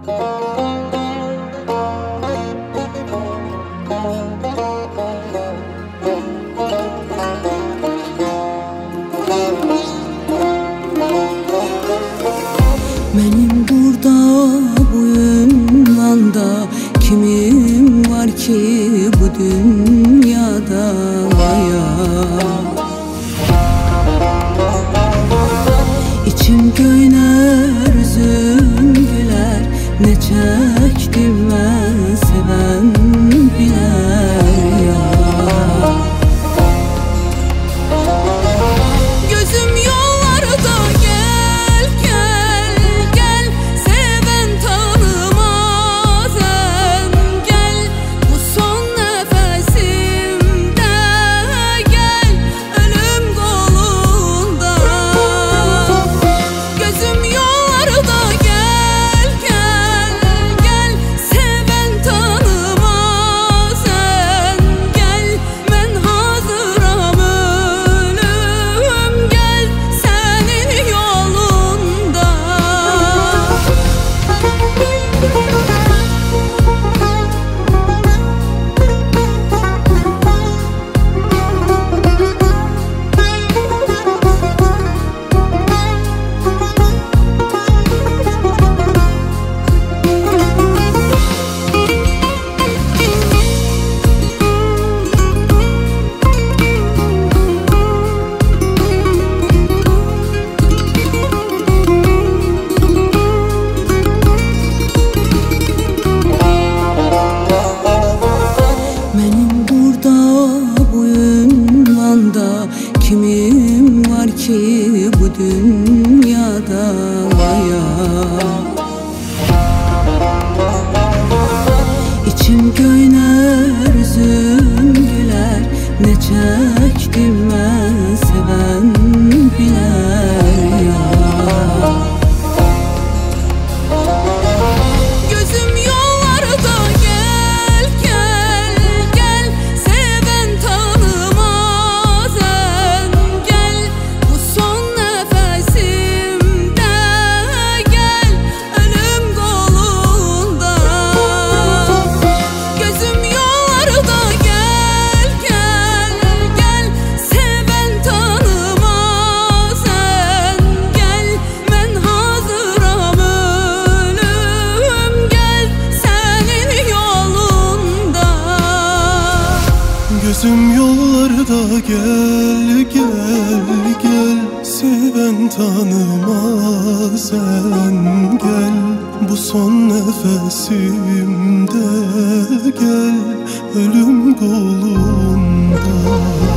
Benim burada bu ünvanda kimim var ki bu dünyada ya? İçim köyner, üzüm güler, ne çektim ben seven biler ya. Gözüm yollarda gel gel gel, seven tanımaz engel. Bu son nefesimde gel, ölüm kolunda. Gözüm yollarda gel gel gel, seven tanımaz engel. Ben hazıram ölüm, gel senin yolunda. Benim burada bu ünvanda kimim var ki bu dünyada ya? İçim köyner, üzüm güler, ne çektim ben seven biler ya. Gözüm yollarda gel gel gel, seven tanımaz engel. Bu son nefesimde gel, ölüm kolunda. Gözüm yollarda gel gel gel, seven tanımaz engel. Ben hazıram ölüm, gel senin yolunda. Gözüm yollarda gel gel gel, seven tanımaz engel. Bu son nefesimde gel, ölüm kolunda.